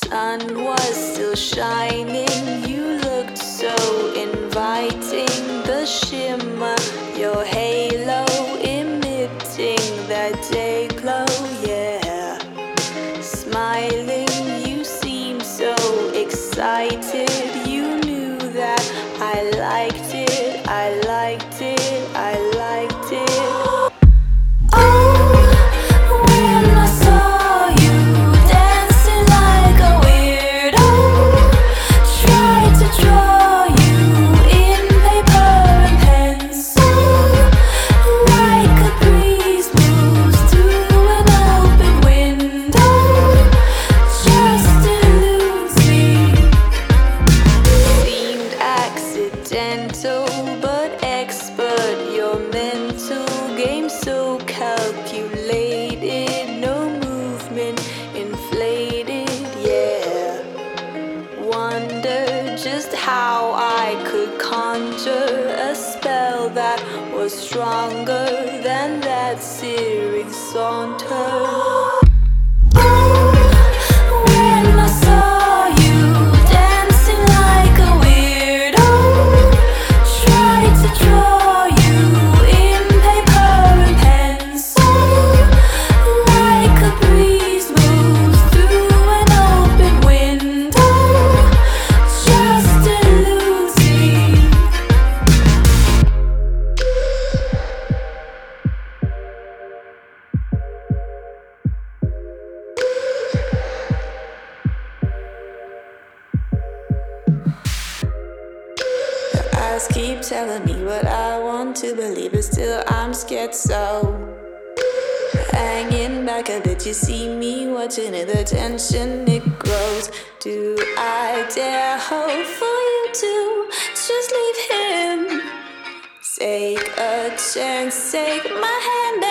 sun was still shining. You looked so inviting. The shimmer, your halo emitting that day glow, yeah. Smiling, you seemed so excited. You knew that I liked it, I liked it, I liked it. But expert, your mental game so calculated, no movement inflated, yeah. Wonder just how I could conjure a spell that was stronger than that searing saunter. Eyes keep telling me what I want to believe, but still I'm scared so. Hanging back a bit, you see me watching it, the tension it grows. Do I dare hope for you to just leave him? Take a chance, take my hand